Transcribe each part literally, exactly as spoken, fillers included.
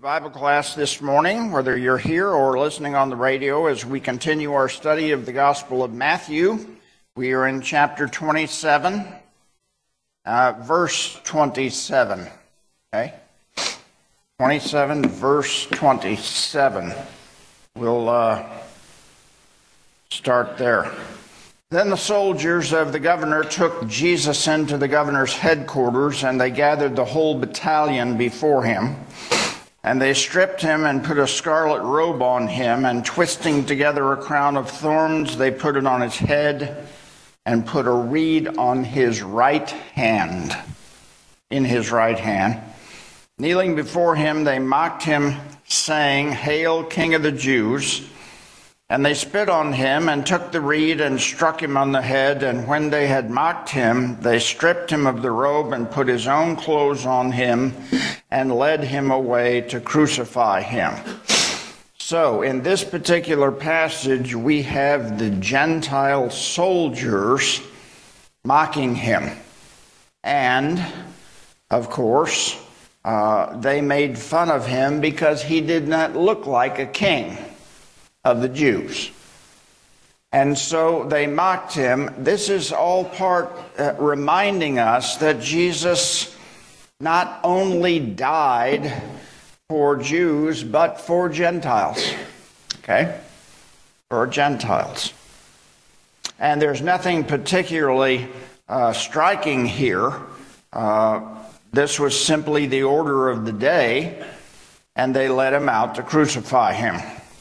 Bible class this morning, whether you're here or listening on the radio, as we continue our study of the Gospel of Matthew. We are in chapter twenty-seven, uh, verse twenty-seven. Okay? twenty-seven, verse twenty-seven. We'll uh, start there. Then the soldiers of the governor took Jesus into the governor's headquarters, and they gathered the whole battalion before him. And they stripped him and put a scarlet robe on him, and twisting together a crown of thorns, they put it on his head and put a reed on his right hand, in his right hand. Kneeling before him, they mocked him, saying, "Hail, King of the Jews!" And they spit on him and took the reed and struck him on the head. And when they had mocked him, they stripped him of the robe and put his own clothes on him and led him away to crucify him. So in this particular passage, we have the Gentile soldiers mocking him. And, of course, uh, they made fun of him because he did not look like a king of the Jews. And so they mocked him. This is all part uh, reminding us that Jesus not only died for Jews, but for Gentiles. Okay? For Gentiles. And there's nothing particularly uh, striking here. Uh, this was simply the order of the day, and they led him out to crucify him.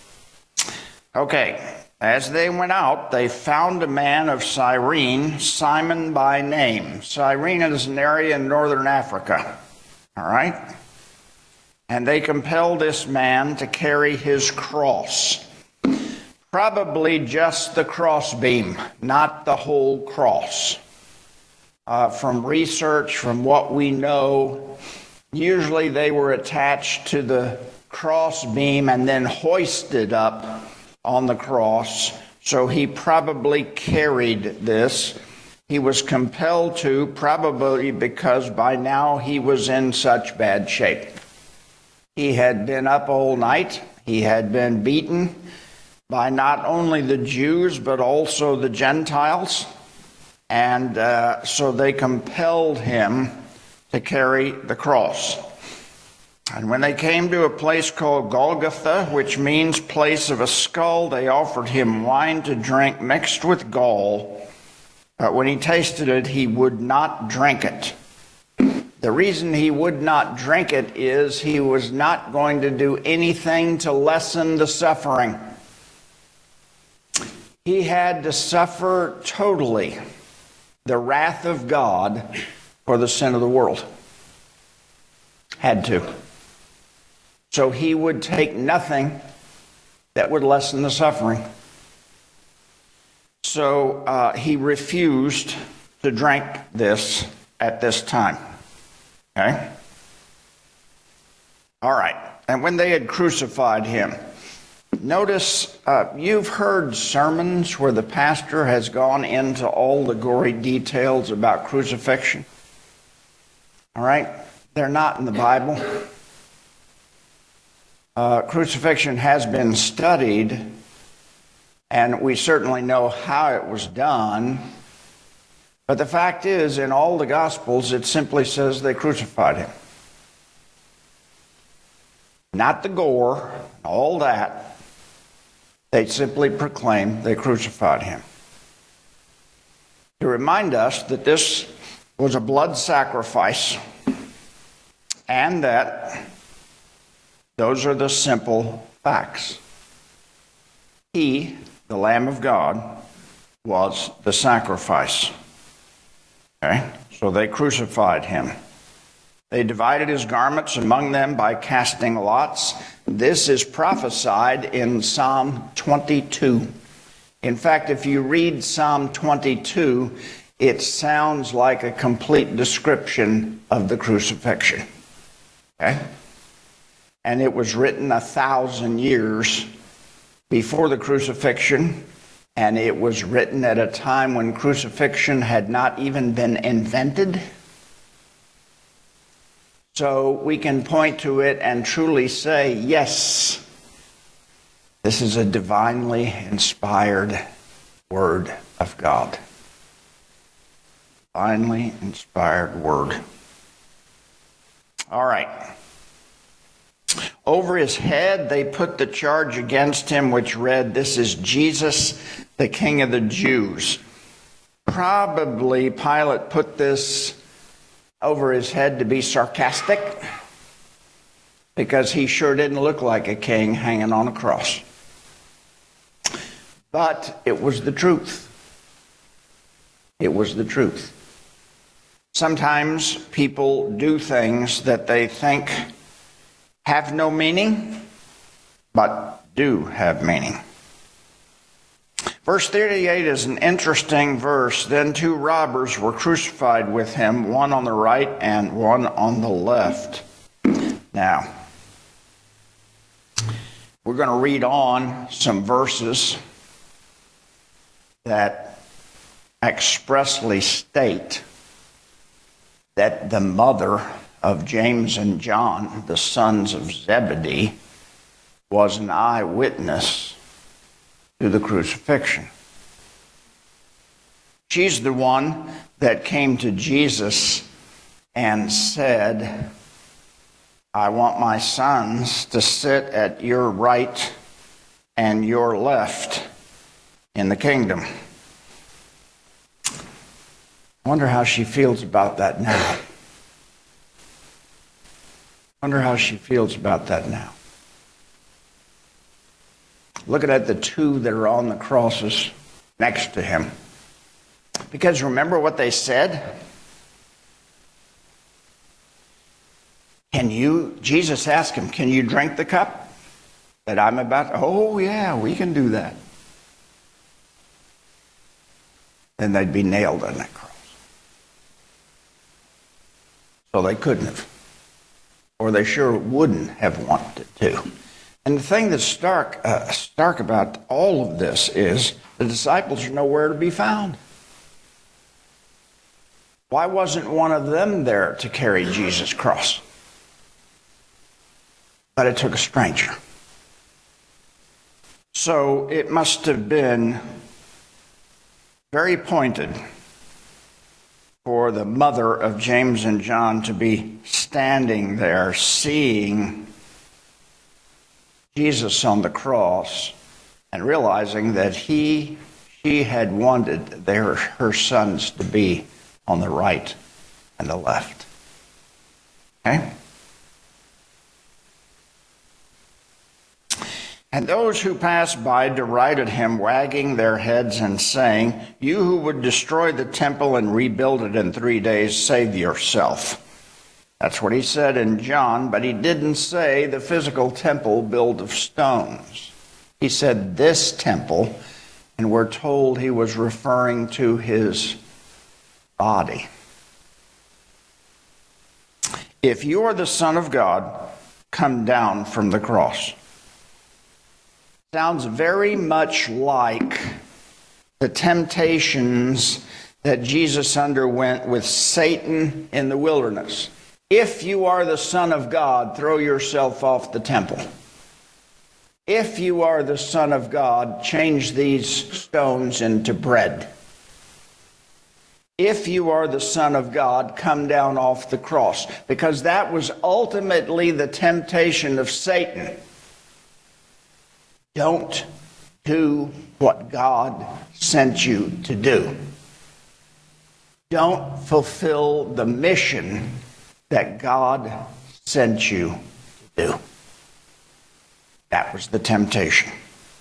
Okay, as they went out, they found a man of Cyrene, Simon by name. Cyrene is an area in northern Africa, all right? And they compelled this man to carry his cross. Probably just the crossbeam, not the whole cross. Uh, from research, from what we know, usually they were attached to the crossbeam and then hoisted up on the cross, so he probably carried this. He was compelled to, probably because by now he was in such bad shape. He had been up all night. He had been beaten by not only the Jews, but also the Gentiles. And uh, so they compelled him to carry the cross. And when they came to a place called Golgotha, which means place of a skull, they offered him wine to drink mixed with gall. But when he tasted it, he would not drink it. The reason he would not drink it is he was not going to do anything to lessen the suffering. He had to suffer totally the wrath of God for the sin of the world. Had to. So he would take nothing that would lessen the suffering. So uh, he refused to drink this at this time. Okay? All right. And when they had crucified him, notice uh, you've heard sermons where the pastor has gone into all the gory details about crucifixion. All right? They're not in the Bible. Uh, crucifixion has been studied, and we certainly know how it was done. But the fact is, in all the Gospels, it simply says they crucified him. Not the gore, all that. They simply proclaim they crucified him. To remind us that this was a blood sacrifice, and that those are the simple facts. He, the Lamb of God, was the sacrifice. Okay? So they crucified him. They divided his garments among them by casting lots. This is prophesied in Psalm twenty-two. In fact, if you read Psalm twenty-two, it sounds like a complete description of the crucifixion. Okay? And it was written a thousand years before the crucifixion, and it was written at a time when crucifixion had not even been invented. So we can point to it and truly say, yes, this is a divinely inspired Word of God. Divinely inspired Word. All right. Over his head, they put the charge against him, which read, "This is Jesus, the King of the Jews." Probably Pilate put this over his head to be sarcastic, because he sure didn't look like a king hanging on a cross. But it was the truth. It was the truth. Sometimes people do things that they think have no meaning, but do have meaning. Verse thirty-eight is an interesting verse. Then two robbers were crucified with him, one on the right and one on the left. Now, we're going to read on some verses that expressly state that the mother of James and John, the sons of Zebedee, was an eyewitness to the crucifixion. She's the one that came to Jesus and said, "I want my sons to sit at your right and your left in the kingdom." I wonder how she feels about that now. I wonder how she feels about that now. Looking at the two that are on the crosses next to him. Because remember what they said? Can you, Jesus asked him, "Can you drink the cup that I'm about to?" "Oh yeah, we can do that." Then they'd be nailed on that cross. So they couldn't have. Or they sure wouldn't have wanted to. And the thing that's stark, uh, stark about all of this is the disciples are nowhere to be found. Why wasn't one of them there to carry Jesus' cross? But it took a stranger. So it must have been very pointed for the mother of James and John to be standing there seeing Jesus on the cross and realizing that he, she had wanted their, her sons to be on the right and the left. Okay? And those who passed by derided him, wagging their heads and saying, "You who would destroy the temple and rebuild it in three days, save yourself." That's what he said in John, but he didn't say the physical temple built of stones. He said this temple, and we're told he was referring to his body. "If you are the Son of God, come down from the cross." Sounds very much like the temptations that Jesus underwent with Satan in the wilderness. If you are the Son of God, throw yourself off the temple. If you are the Son of God, change these stones into bread. If you are the Son of God, come down off the cross. Because that was ultimately the temptation of Satan. Don't do what God sent you to do. Don't fulfill the mission that God sent you to do. That was the temptation.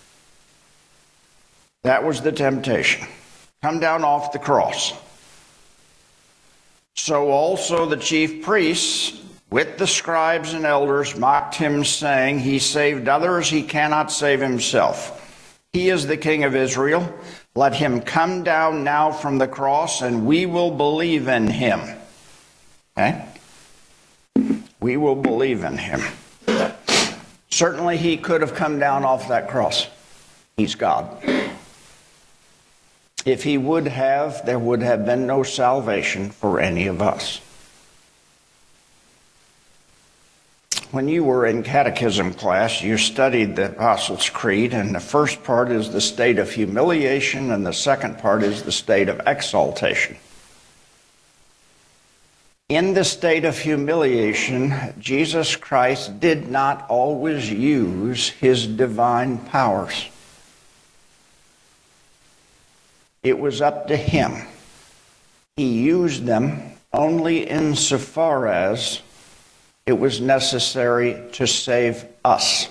That was the temptation. Come down off the cross. So also the chief priests with the scribes and elders mocked him, saying, "He saved others, he cannot save himself. He is the King of Israel. Let him come down now from the cross, and we will believe in him." Okay? We will believe in him. Certainly he could have come down off that cross. He's God. If he would have, there would have been no salvation for any of us. When you were in catechism class, you studied the Apostles' Creed, and the first part is the state of humiliation, and the second part is the state of exaltation. In the state of humiliation, Jesus Christ did not always use his divine powers. It was up to him. He used them only insofar as it was necessary to save us.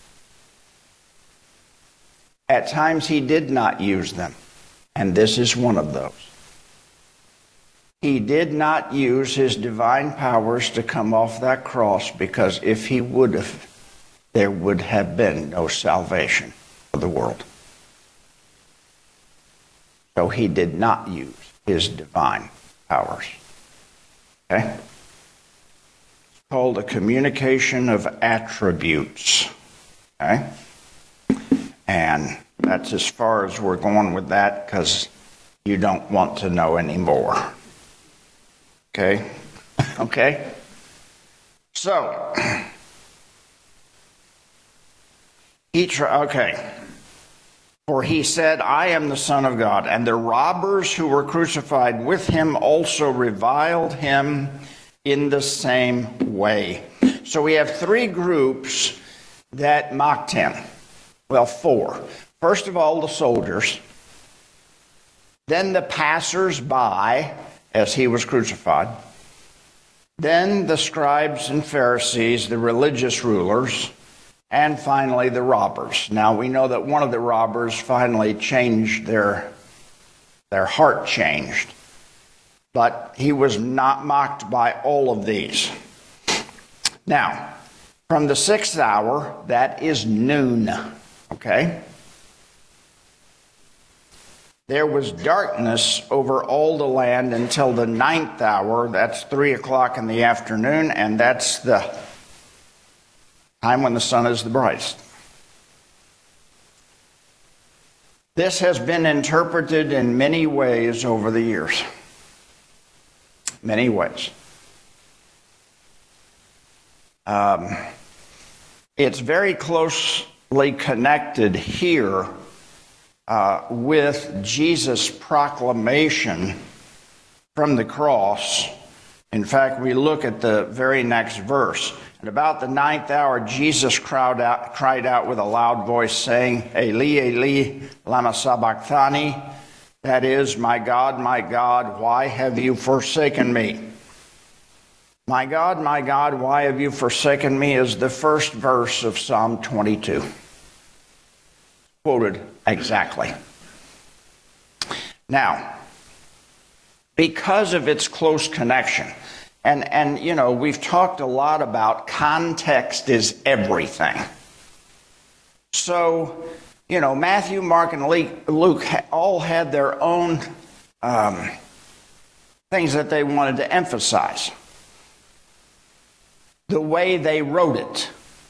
At times he did not use them, and this is one of those. He did not use his divine powers to come off that cross, because if he would have, there would have been no salvation for the world. So he did not use his divine powers. Okay? It's called a communication of attributes. Okay? And that's as far as we're going with that, because you don't want to know any more. Okay? Okay? So, each, okay. For he said, I am the Son of God. And the robbers who were crucified with him also reviled him in the same way. So we have three groups that mocked him. Well, four. First of all, the soldiers. Then the passers-by, as he was crucified. Then the scribes and Pharisees, the religious rulers. And finally, the robbers. Now, we know that one of the robbers finally changed their, their heart changed. But he was not mocked by all of these. Now, from the sixth hour, that is noon, okay? There was darkness over all the land until the ninth hour. That's three o'clock in the afternoon, and that's the time when the sun is the brightest. This has been interpreted in many ways over the years. Many ways. Um, it's very closely connected here uh, with Jesus' proclamation from the cross. In fact, we look at the very next verse. At about the ninth hour, Jesus cried out, cried out with a loud voice, saying, Eli, Eli, lama sabachthani. That is, my God, my God, why have you forsaken me? My God, my God, why have you forsaken me is the first verse of Psalm twenty-two. Quoted exactly. Now, because of its close connection, And, and, you know, we've talked a lot about context is everything. So, you know, Matthew, Mark, and Luke all had their own um, things that they wanted to emphasize. The way they wrote it.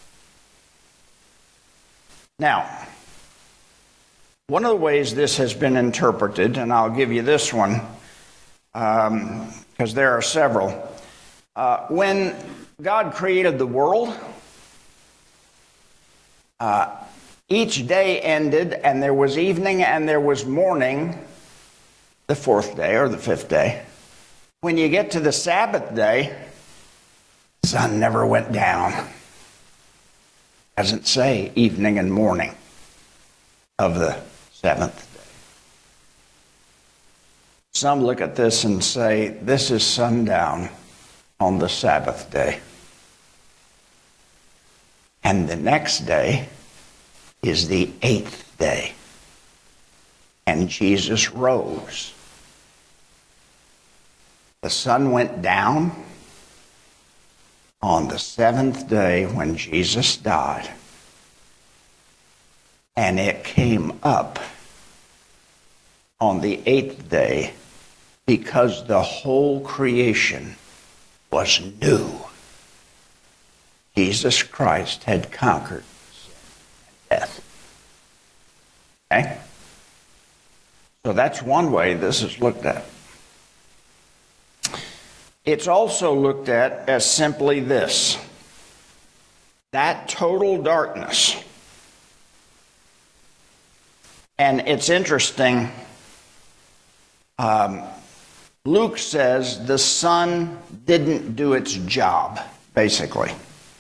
Now, one of the ways this has been interpreted, and I'll give you this one, um, because there are several. Uh, when God created the world, uh, each day ended, and there was evening and there was morning, the fourth day or the fifth day. When you get to the Sabbath day, the sun never went down. Doesn't say evening and morning of the seventh day. Some look at this and say, this is sundown on the Sabbath day. And the next day is the eighth day. And Jesus rose. The sun went down on the seventh day when Jesus died. And it came up on the eighth day because the whole creation was new. Jesus Christ had conquered sin and death. Okay? So that's one way this is looked at. It's also looked at as simply this. that total darkness. And it's interesting, um, Luke says the sun didn't do its job, basically.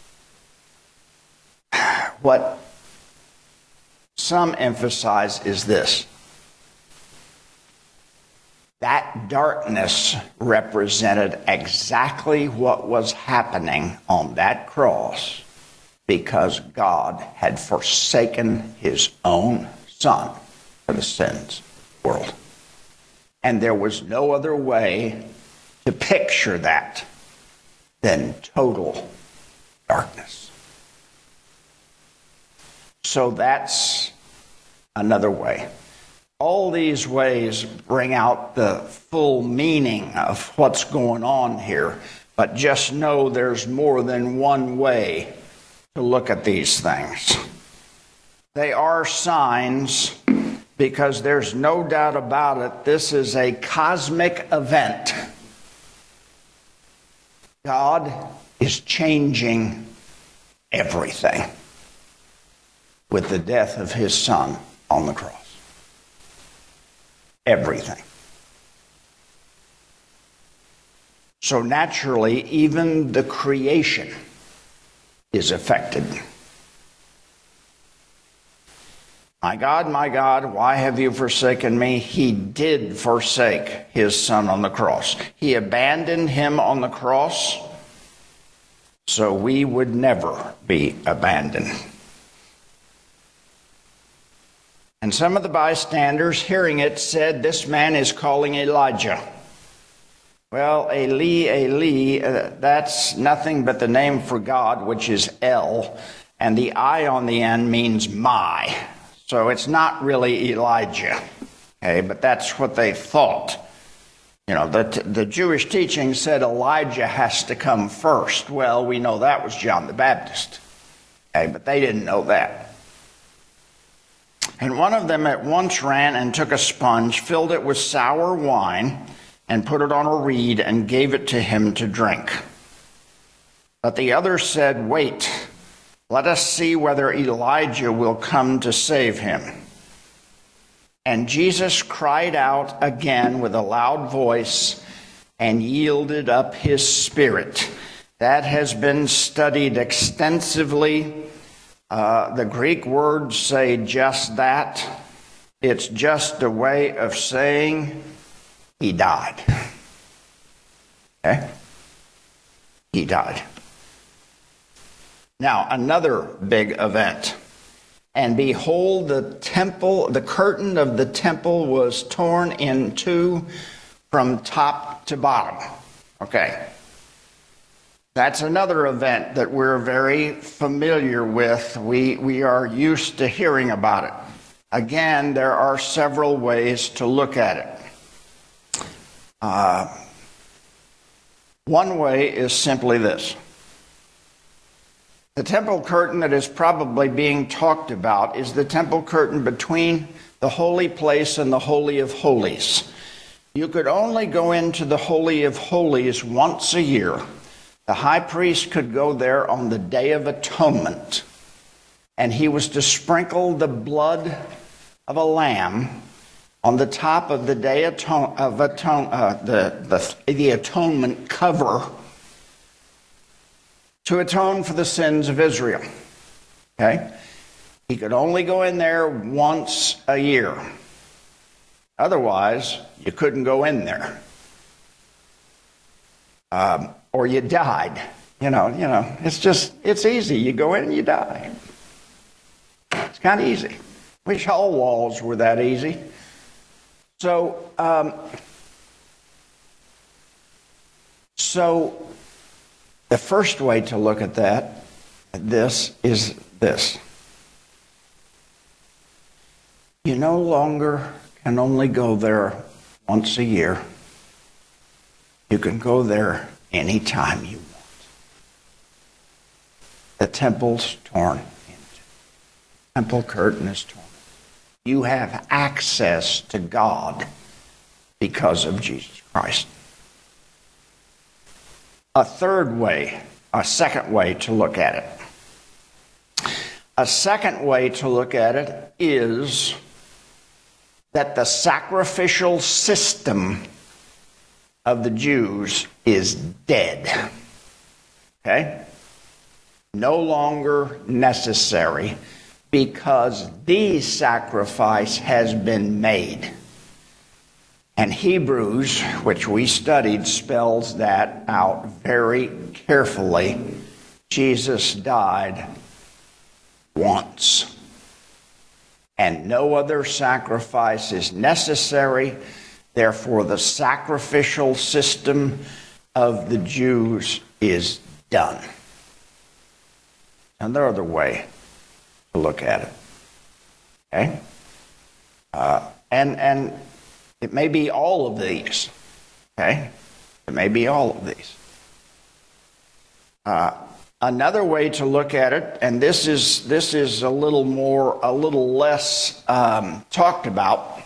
What some emphasize is this: that darkness represented exactly what was happening on that cross, because God had forsaken his own Son for the sins of the world. And there was no other way to picture that than total darkness. So that's another way. All these ways bring out the full meaning of what's going on here, but just know there's more than one way to look at these things. They are signs, because there's no doubt about it, this is a cosmic event. God is changing everything with the death of his Son on the cross. Everything. So naturally, even the creation is affected. My God, my God, why have you forsaken me? He did forsake his Son on the cross. He abandoned him on the cross so we would never be abandoned. And some of the bystanders, hearing it, said, "This man is calling Elijah." Well, Eli, Eli, uh, that's nothing but the name for God, which is El, and the I on the end means my. So it's not really Elijah, okay, but that's what they thought. You know, the, the Jewish teaching said Elijah has to come first. Well, we know that was John the Baptist, okay, but they didn't know that. And one of them at once ran and took a sponge, filled it with sour wine, and put it on a reed and gave it to him to drink. But the other said, "Wait, let us see whether Elijah will come to save him." And Jesus cried out again with a loud voice and yielded up his spirit. That has been studied extensively. Uh, the Greek words say just that. It's just a way of saying he died. Okay? He died. Now, another big event. And behold, the temple, the curtain of the temple was torn in two from top to bottom. Okay. That's another event that we're very familiar with. We, we are used to hearing about it. Again, there are several ways to look at it. Uh, one way is simply this. The temple curtain that is probably being talked about is the temple curtain between the holy place and the Holy of Holies. You could only go into the Holy of Holies once a year. The high priest could go there on the Day of Atonement, and he was to sprinkle the blood of a lamb on the top of the Day atone, of atone, uh, the, the, the atonement cover to atone for the sins of Israel. Okay? He could only go in there once a year. Otherwise, you couldn't go in there. Um, or you died. You know, you know, it's just, it's easy. You go in and you die. It's kind of easy. Wish all walls were that easy. So, um, so the first way to look at that, this is this. You no longer can only go there once a year. You can go there anytime you want. The temple's torn into. Temple curtain is torn. You have access to God because of Jesus Christ. A third way, a second way to look at it. A second way to look at it is that the sacrificial system of the Jews is dead. Okay? No longer necessary because the sacrifice has been made. And Hebrews, which we studied, spells that out very carefully. Jesus died once, and no other sacrifice is necessary. Therefore, the sacrificial system of the Jews is done. Another way to look at it. Okay? Uh, and, and it may be all of these. Okay? It may be all of these. Uh, another way to look at it, and this is this is a little more, a little less um, talked about,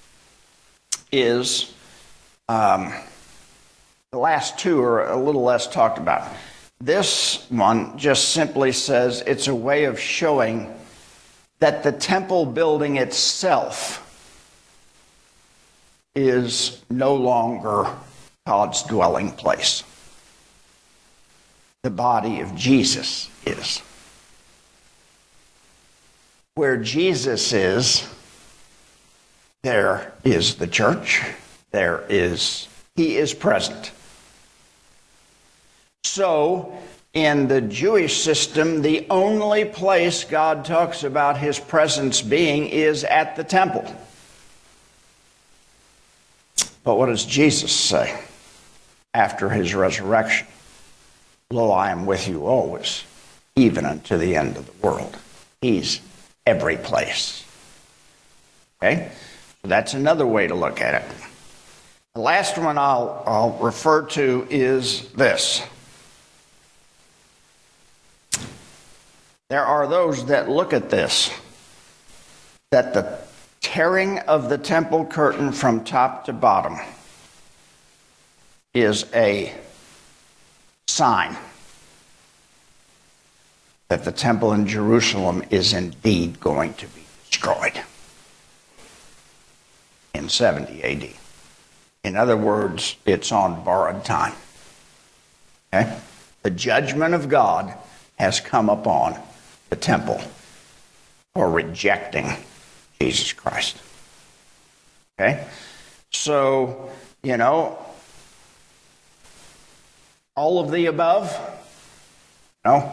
is um, the last two are a little less talked about. This one just simply says it's a way of showing that the temple building itself is no longer God's dwelling place. The body of Jesus is. Where Jesus is, there is the church. There is, he is present. So, in the Jewish system, the only place God talks about his presence being is at the temple. But what does Jesus say after his resurrection? Lo, I am with you always, even unto the end of the world. He's every place. Okay? So that's another way to look at it. The last one I'll, I'll refer to is this. There are those that look at this, that the tearing of the temple curtain from top to bottom is a sign that the temple in Jerusalem is indeed going to be destroyed in seventy A D. In other words, it's on borrowed time. Okay? The judgment of God has come upon the temple for rejecting Jesus Christ. Okay? So, you know, all of the above? No.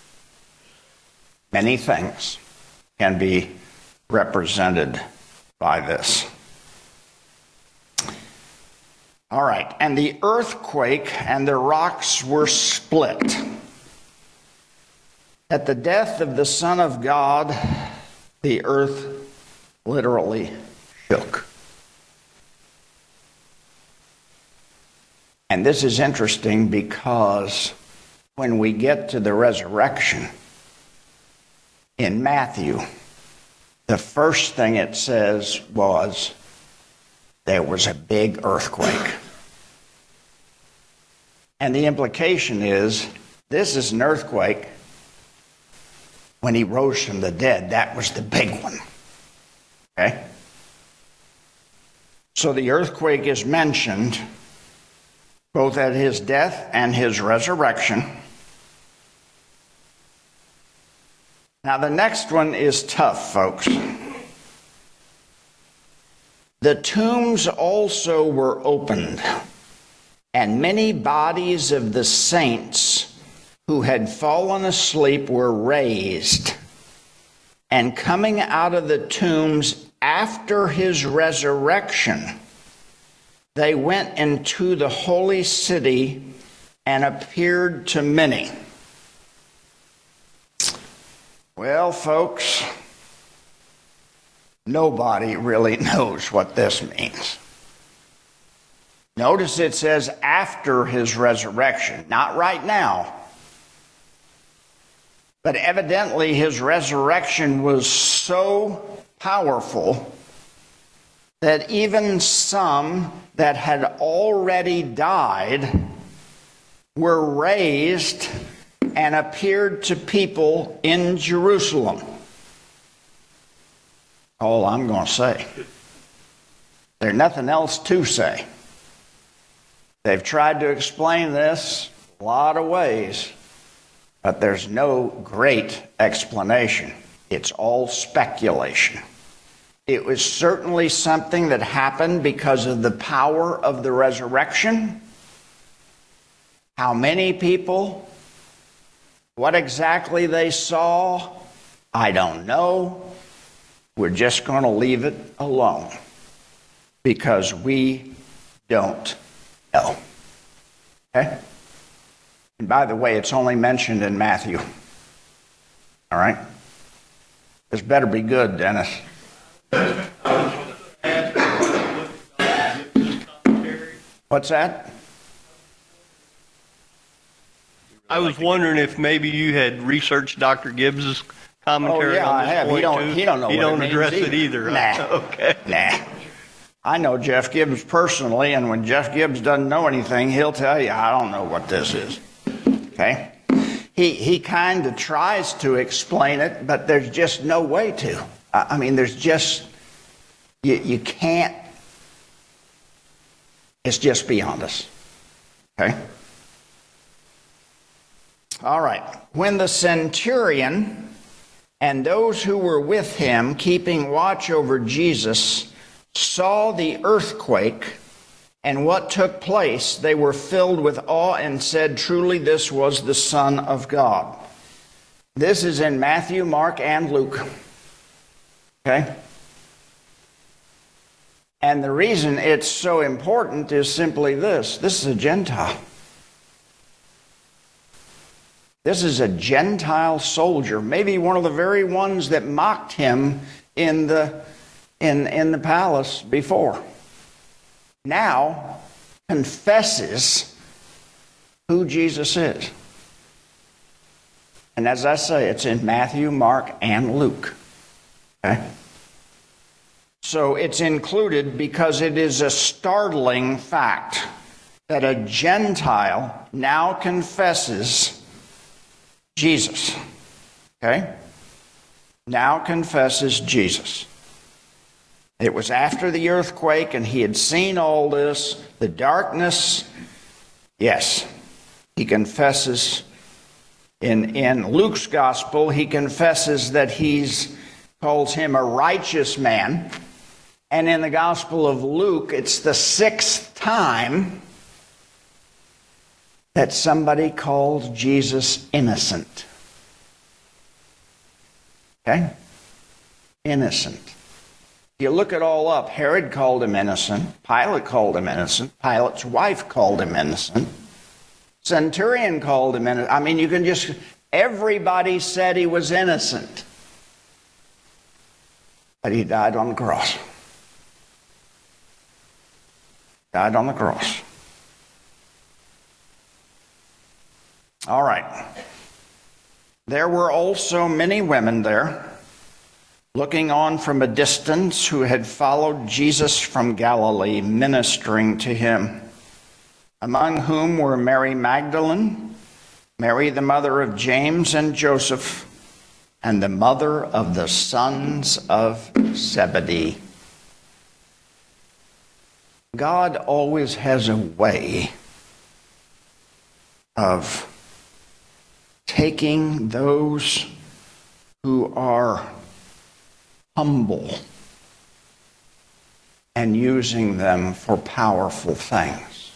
Many things can be represented by this. All right, and the earthquake and the rocks were split. At the death of the Son of God, the earth literally shook. And this is interesting because when we get to the resurrection in Matthew, the first thing it says was there was a big earthquake. And the implication is this is an earthquake. When he rose from the dead, that was the big one. Okay? So the earthquake is mentioned both at his death and his resurrection. Now the next one is tough, folks. The tombs also were opened, and many bodies of the saints who had fallen asleep were raised, and coming out of the tombs after his resurrection, they went into the holy city and appeared to many. Well, folks, nobody really knows what this means. Notice it says after his resurrection, not right now. But evidently his resurrection was so powerful that even some that had already died were raised and appeared to people in Jerusalem. All I'm going to say. There's nothing else to say. They've tried to explain this a lot of ways, but there's no great explanation. It's all speculation. It was certainly something that happened because of the power of the resurrection. How many people? What exactly they saw? I don't know. We're just going to leave it alone because we don't know. Okay? And by the way, it's only mentioned in Matthew. All right? This better be good, Dennis. What's that? I was wondering if maybe you had researched Doctor Gibbs's commentary oh, yeah, on I this have. point He don't, too. he don't know He what don't it address means it either. Nah. Okay. Nah. I know Jeff Gibbs personally, and when Jeff Gibbs doesn't know anything, he'll tell you, I don't know what this is. Okay? He he kind of tries to explain it, but there's just no way to. I mean, there's just, you, you can't, it's just beyond us. Okay? All right. When the centurion and those who were with him keeping watch over Jesus saw the earthquake and what took place, they were filled with awe and said, truly this was the Son of God. This is in Matthew, Mark, and Luke. Okay? And the reason it's so important is simply this. This is a Gentile. This is a Gentile soldier, maybe one of the very ones that mocked him in the, in, in the palace before. Now confesses who Jesus is. And as I say, it's in Matthew, Mark, and Luke. Okay? So it's included because it is a startling fact that a Gentile now confesses Jesus. Okay? Now confesses Jesus. It was after the earthquake, and he had seen all this, the darkness. Yes, he confesses. In, in Luke's gospel, he confesses that he's, calls him a righteous man. And in the gospel of Luke, it's the sixth time that somebody calls Jesus innocent. Okay? Innocent. You look it all up. Herod called him innocent. Pilate called him innocent. Pilate's wife called him innocent. Centurion called him innocent. I mean, you can just, everybody said he was innocent. But he died on the cross. Died on the cross. All right. There were also many women there, looking on from a distance, who had followed Jesus from Galilee, ministering to him, among whom were Mary Magdalene, Mary the mother of James and Joseph, and the mother of the sons of Zebedee. God always has a way of taking those who are humble and using them for powerful things.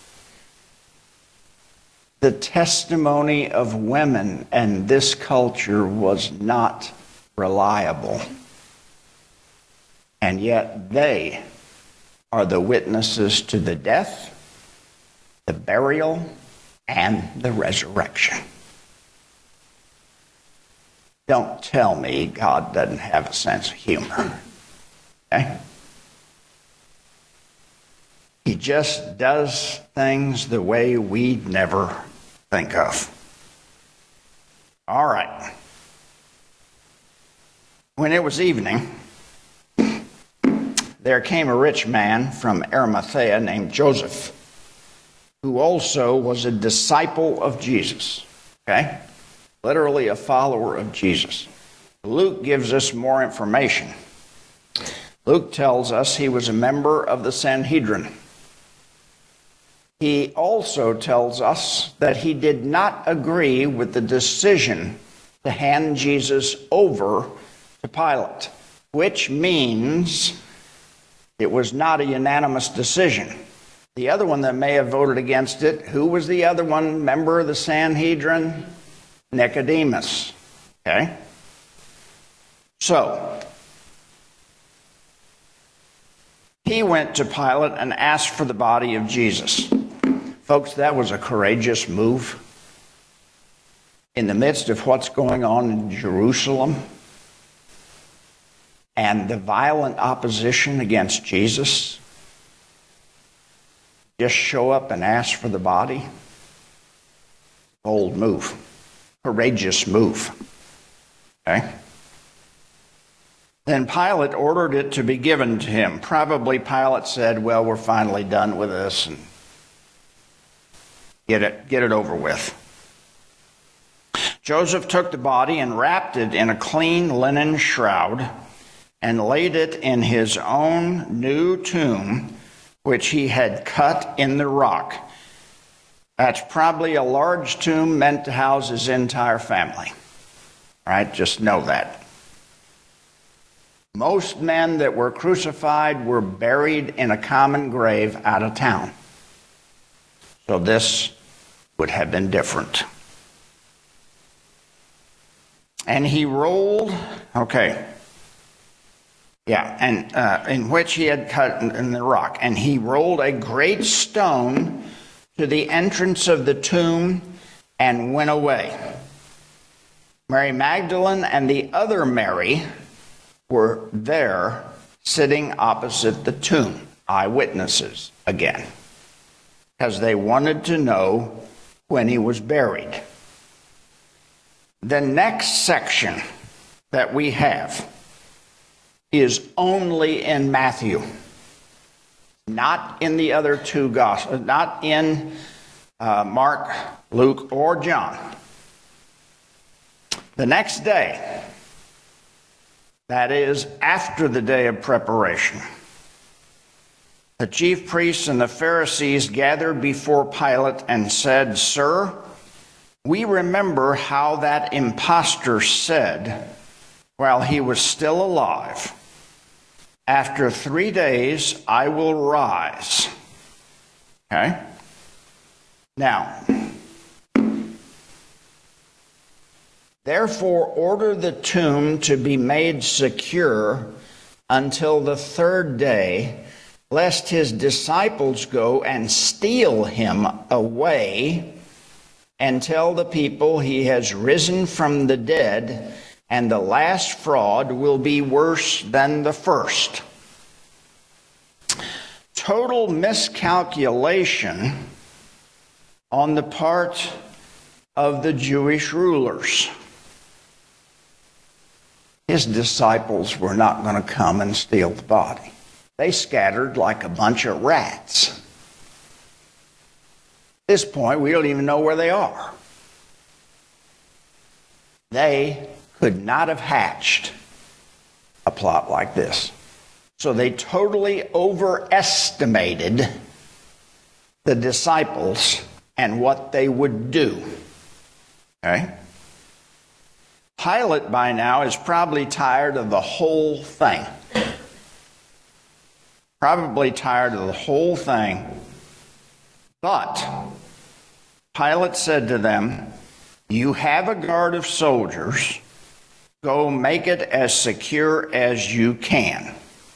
The testimony of women in this culture was not reliable. And yet they are the witnesses to the death, the burial, and the resurrection. Don't tell me God doesn't have a sense of humor. Okay? He just does things the way we'd never think of. All right. When it was evening, there came a rich man from Arimathea named Joseph, who also was a disciple of Jesus. Okay? literally a follower of Jesus. Luke gives us more information. Luke tells us he was a member of the Sanhedrin. He also tells us that he did not agree with the decision to hand Jesus over to Pilate, which means it was not a unanimous decision. The other one that may have voted against it, who was the other one, member of the Sanhedrin? Nicodemus. Okay? So, he went to Pilate and asked for the body of Jesus. Folks, that was a courageous move. In the midst of what's going on in Jerusalem and the violent opposition against Jesus, just show up and ask for the body. Bold move. Courageous move. Okay? Then Pilate ordered it to be given to him. Probably Pilate said, well, we're finally done with this, and get it, get it over with. Joseph took the body and wrapped it in a clean linen shroud and laid it in his own new tomb, which he had cut in the rock. That's probably a large tomb meant to house his entire family. All right, just know that. Most men that were crucified were buried in a common grave out of town. So this would have been different. And he rolled, okay, yeah, and uh, in which he had cut in, in the rock. And he rolled a great stone to the entrance of the tomb and went away. Mary Magdalene and the other Mary were there sitting opposite the tomb, eyewitnesses again, because they wanted to know when he was buried. The next section that we have is only in Matthew, not in the other two Gospels, not in uh, Mark, Luke, or John. The next day, that is, after the day of preparation, the chief priests and the Pharisees gathered before Pilate and said, "Sir, we remember how that impostor said while he was still alive, 'After three days I will rise.'" Okay? Now, therefore order the tomb to be made secure until the third day, lest his disciples go and steal him away and tell the people he has risen from the dead, and the last fraud will be worse than the first. Total miscalculation on the part of the Jewish rulers. His disciples were not going to come and steal the body. They scattered like a bunch of rats. At this point, we don't even know where they are. They could not have hatched a plot like this. So they totally overestimated the disciples and what they would do. Okay? Pilate by now is probably tired of the whole thing. Probably tired of the whole thing. But Pilate said to them, "You have a guard of soldiers. Go make it as secure as you can."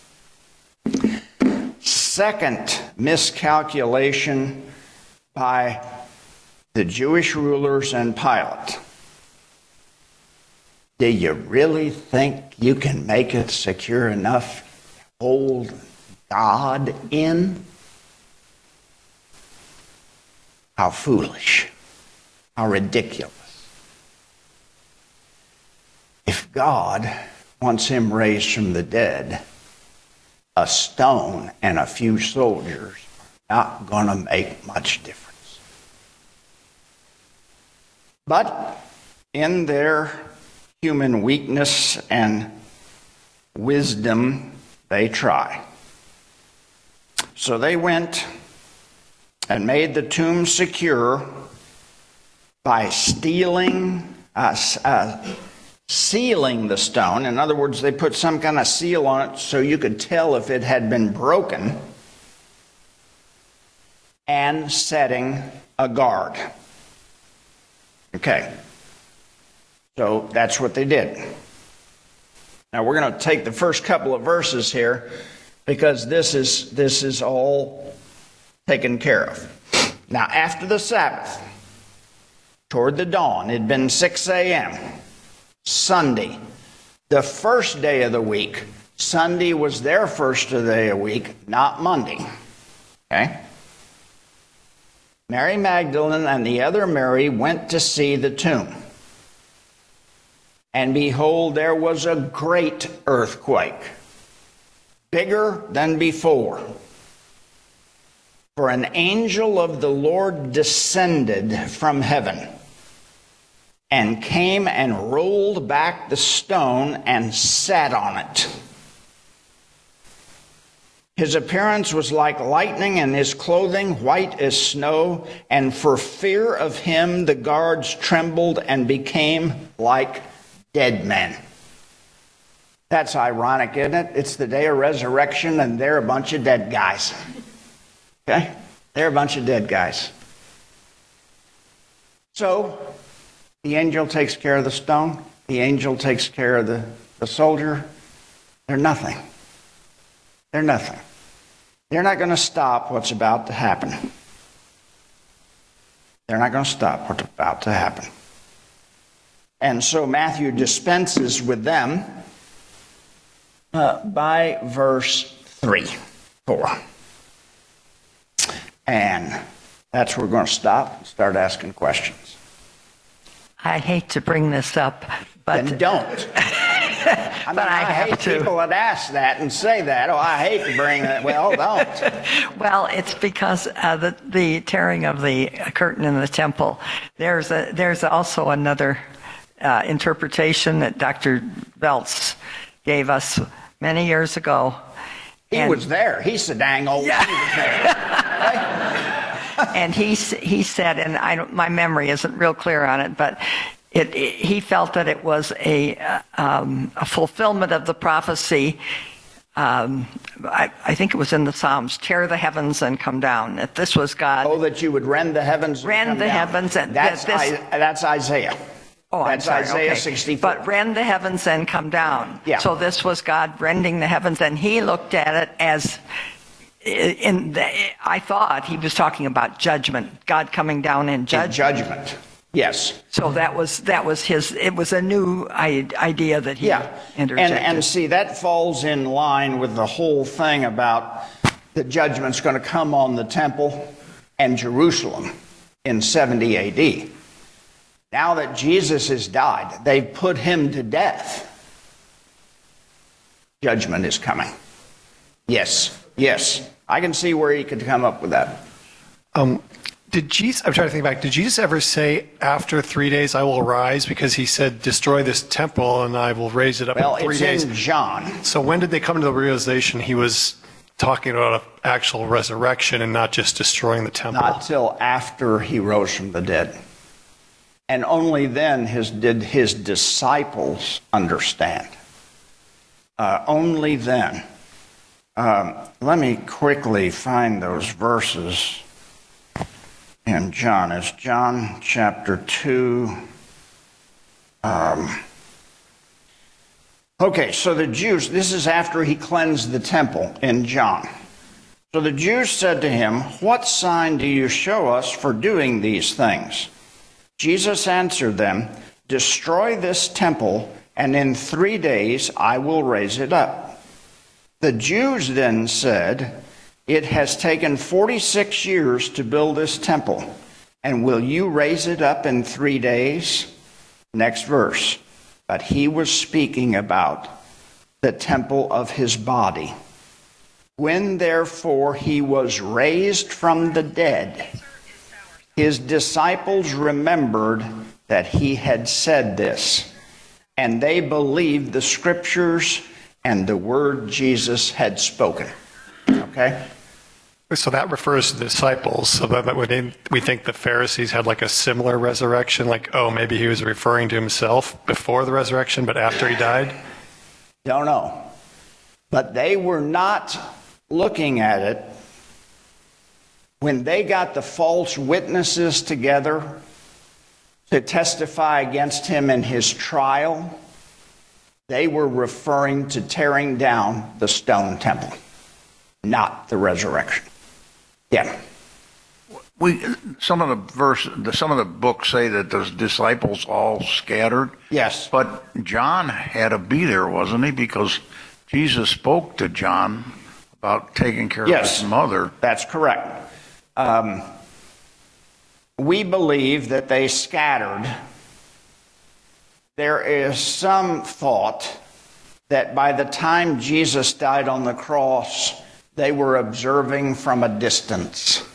Second miscalculation by the Jewish rulers and Pilate. Do you really think you can make it secure enough to hold God in? How foolish. How ridiculous. If God wants him raised from the dead, a stone and a few soldiers are not going to make much difference. But in their human weakness and wisdom, they try. So they went and made the tomb secure by stealing, uh, uh, sealing the stone. In other words, they put some kind of seal on it so you could tell if it had been broken, and setting a guard. Okay. So that's what they did. Now we're going to take the first couple of verses here because this is this is all taken care of. Now after the Sabbath, toward the dawn, it had been six a.m., Sunday, the first day of the week. Sunday was their first day of the week, not Monday. Okay? Mary Magdalene and the other Mary went to see the tomb. And behold, there was a great earthquake, bigger than before. For an angel of the Lord descended from heaven and came and rolled back the stone and sat on it. His appearance was like lightning, and his clothing white as snow. And for fear of him, the guards trembled and became like dead men. That's ironic, isn't it? It's the day of resurrection, and they're a bunch of dead guys. Okay? They're a bunch of dead guys. So, the angel takes care of the stone. The angel takes care of the, the soldier. They're nothing. They're nothing. They're not going to stop what's about to happen. They're not going to stop what's about to happen. And so Matthew dispenses with them uh, by verse three, four. And that's where we're going to stop and start asking questions. I hate to bring this up, but... Then don't. I mean, but I, I have hate to. people that ask that and say that. Oh, I hate to bring that. Well, don't. Well, it's because uh, the the tearing of the curtain in the temple. There's a there's also another uh, interpretation that Doctor Belts gave us many years ago. He and, was there. He's the dang old. Yeah. He was there. And he he said, and I don't, my memory isn't real clear on it, but. It, it, he felt that it was a, uh, um, a fulfillment of the prophecy. Um, I, I think it was in the Psalms, tear the heavens and come down. That this was God. Oh, that you would rend the heavens and Rend come the down. heavens and- That's, that this- I, that's Isaiah. Oh, I'm That's sorry, Isaiah okay. sixty-four. But rend the heavens and come down. Yeah. So this was God rending the heavens, and he looked at it as, in the, I thought he was talking about judgment, God coming down in In judgment. judgment. Yes. So that was that was his. It was a new idea that he Yeah. interjected. And, and see, that falls in line with the whole thing about the judgment's going to come on the temple and Jerusalem in seventy A D. Now that Jesus has died, they've put him to death. Judgment is coming. Yes. Yes. I can see where he could come up with that. Um, did Jesus, I'm trying to think back, did Jesus ever say, after three days I will rise? Because he said, destroy this temple and I will raise it up Well, in three it's days. in John. So when did they come to the realization he was talking about an actual resurrection and not just destroying the temple? Not till after he rose from the dead. And only then his, did his disciples understand. Uh, only then. Um, let me quickly find those verses in John. It's John chapter two. Um, okay, so the Jews, this is after he cleansed the temple in John. So the Jews said to him, what sign do you show us for doing these things? Jesus answered them, destroy this temple, and in three days I will raise it up. The Jews then said, it has taken forty-six years to build this temple, and will you raise it up in three days? Next verse. But he was speaking about the temple of his body. When therefore he was raised from the dead, his disciples remembered that he had said this, and they believed the scriptures and the word Jesus had spoken. Okay? So that refers to the disciples. So that, that would, we think the Pharisees had like a similar resurrection, like, oh, maybe he was referring to himself before the resurrection, but after he died? Don't know. But they were not looking at it when they got the false witnesses together to testify against him in his trial. They were referring to tearing down the stone temple, not the resurrection. Yeah. We some of the verse, some of the books say that the disciples all scattered. Yes. But John had to be there, wasn't he? Because Jesus spoke to John about taking care Yes, of his mother. That's correct. Um, we believe that they scattered. There is some thought that by the time Jesus died on the cross, they were observing from a distance.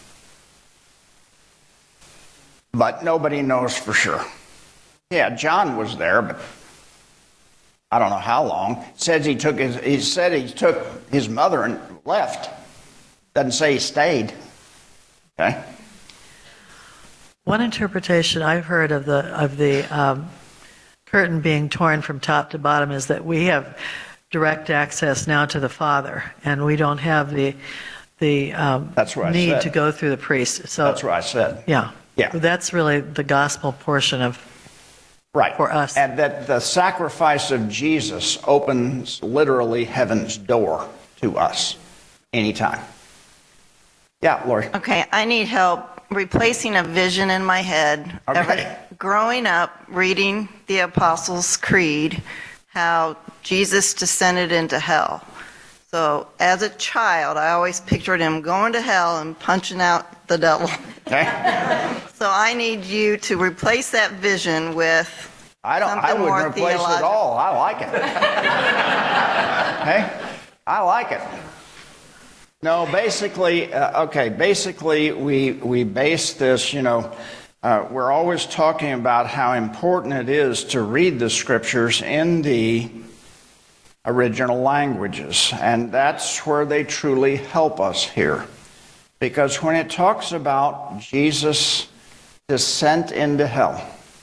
But nobody knows for sure. Yeah, John was there, but I don't know how long. It says he took his, he said he took his mother and left. Doesn't say he stayed. Okay. One interpretation I've heard of the of the um, curtain being torn from top to bottom is that we have direct access now to the Father, and we don't have the the um, That's what I need said. to go through the priest. So That's what I said. yeah, Yeah. That's really the gospel portion of Right. for us. And that the sacrifice of Jesus opens literally heaven's door to us anytime. Yeah, Lori. Okay, I need help replacing a vision in my head. Okay. Ever, growing up, reading the Apostles' Creed, how Jesus descended into hell. So as a child, I always pictured him going to hell and punching out the devil. Okay. So I need you to replace that vision with I don't. I something more wouldn't replace it theological. all. I like it. Okay. I like it. No, basically, uh, okay. Basically, we we base this. You know, uh, we're always talking about how important it is to read the scriptures in the original languages, and that's where they truly help us here. Because when it talks about Jesus' descent into hell,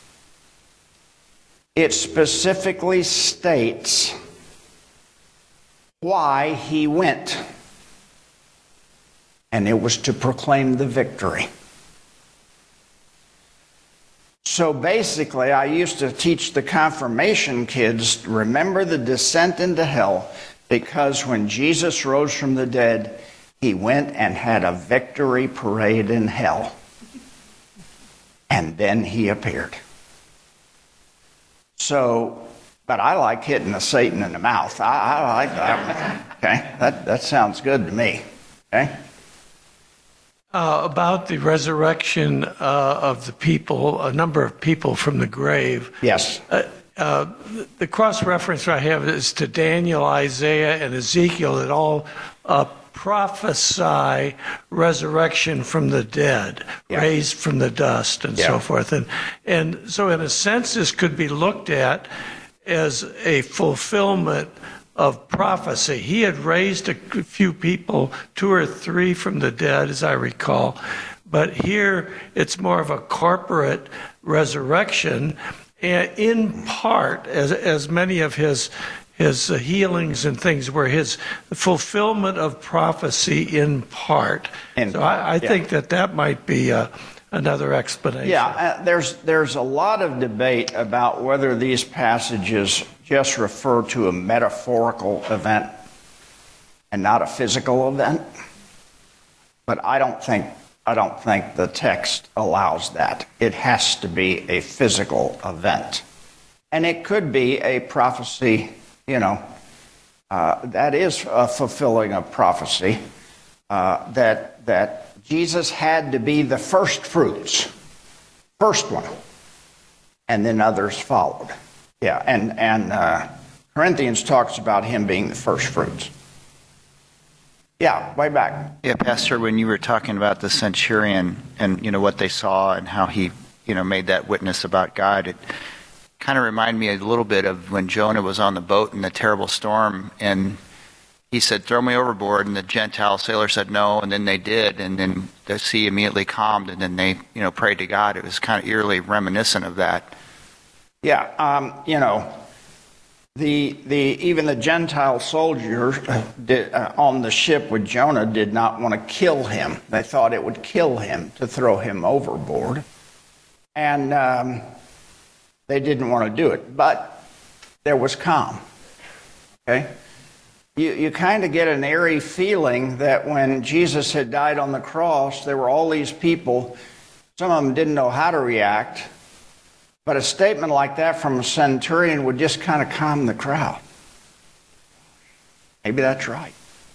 it specifically states why he went. And it was to proclaim the victory. So basically, I used to teach the confirmation kids, remember the descent into hell, because when Jesus rose from the dead, he went and had a victory parade in hell. And then he appeared. So, but I like hitting the Satan in the mouth. I, I like that. Okay, that, that sounds good to me. Okay? Uh, about the resurrection uh, of the people, a number of people from the grave. Yes. Uh, uh, the cross-reference I have is to Daniel, Isaiah, and Ezekiel that all uh, prophesy resurrection from the dead, Yeah. raised from the dust, and Yeah. so forth. And, and so in a sense, this could be looked at as a fulfillment of prophecy. He had raised a few people, two or three from the dead, as I recall. But here it's more of a corporate resurrection, and in part, as, as many of his his healings and things were his fulfillment of prophecy in part. In so part, I, I yeah. think that that might be uh, another explanation. Yeah, uh, there's there's a lot of debate about whether these passages just refer to a metaphorical event and not a physical event. But I don't think I don't think the text allows that. It has to be a physical event, and it could be a prophecy. You know, uh, that is a fulfilling of prophecy. Uh, that that Jesus had to be the first fruits, first one, and then others followed. Yeah, and and uh, Corinthians talks about him being the first fruits. Yeah, way back. Yeah, Pastor, when you were talking about the centurion and you know what they saw and how he you know, made that witness about God. It kind of reminded me a little bit of when Jonah was on the boat in the terrible storm, and he said, "Throw me overboard," and the Gentile sailor said no, and then they did, and then the sea immediately calmed, and then they, you know, prayed to God. It was kind of eerily reminiscent of that. Yeah, um, you know, the the even the Gentile soldiers did, uh, on the ship with Jonah did not want to kill him. They thought it would kill him to throw him overboard, and um, they didn't want to do it. But there was calm. Okay. You, you kind of get an eerie feeling that when Jesus had died on the cross, there were all these people, some of them didn't know how to react, but a statement like that from a centurion would just kind of calm the crowd. Maybe that's right.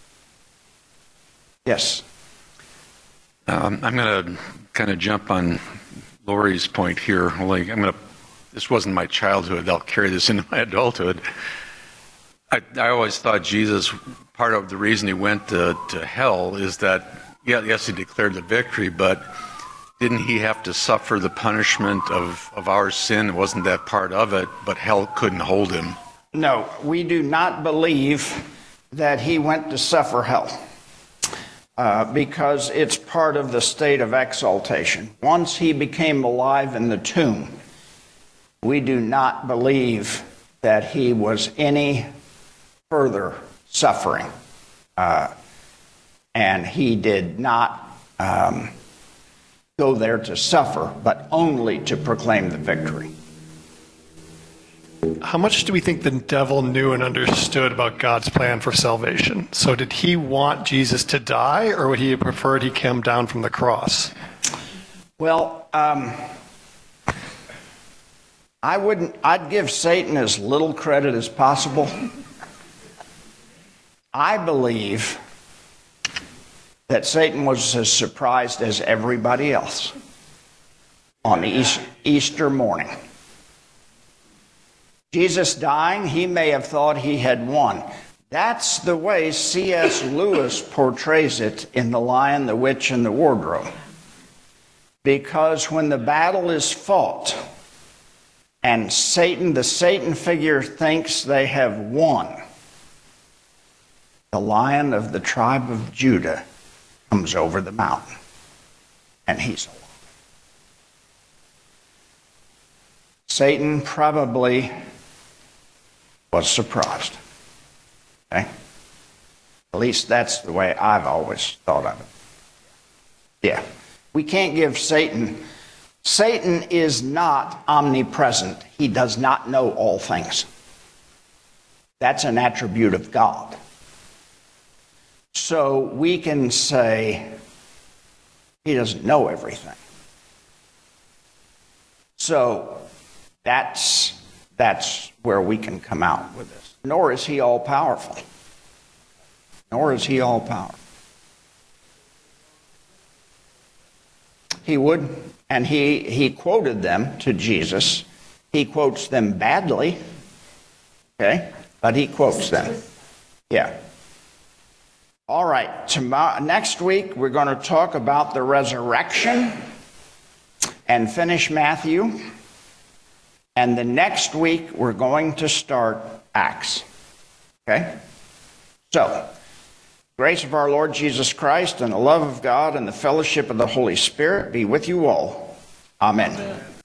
Yes? Um, I'm going to kind of jump on Lori's point here. Only I'm going to, this wasn't my childhood. I'll carry this into my adulthood. I, I always thought Jesus, part of the reason he went to, to hell is that, yeah, yes, he declared the victory, but didn't he have to suffer the punishment of, of our sin? Wasn't that part of it? But hell couldn't hold him. No, we do not believe that he went to suffer hell uh, because it's part of the state of exaltation. Once he became alive in the tomb, we do not believe that he was any further suffering. Uh, and he did not um, go there to suffer, but only to proclaim the victory. How much do we think the devil knew and understood about God's plan for salvation? So did he want Jesus to die, or would he have preferred he came down from the cross? Well, um, I wouldn't, I'd give Satan as little credit as possible. I believe that Satan was as surprised as everybody else on Easter morning. Jesus dying, he may have thought he had won. That's the way C S Lewis portrays it in The Lion, the Witch, and the Wardrobe. Because when the battle is fought, and Satan, the Satan figure thinks they have won, the Lion of the tribe of Judah comes over the mountain, and he's alive. Satan probably was surprised. Okay? At least that's the way I've always thought of it. Yeah. We can't give Satan... Satan is not omnipresent. He does not know all things. That's an attribute of God. So we can say he doesn't know everything. So that's that's where we can come out with this. Nor is he all powerful. Nor is he all powerful. He would, and he he quoted them to Jesus. He quotes them badly. Okay? But he quotes them. Yeah. All right, tomorrow, next week we're going to talk about the resurrection and finish Matthew. And the next week we're going to start Acts. Okay? So, grace of our Lord Jesus Christ and the love of God and the fellowship of the Holy Spirit be with you all. Amen. Amen.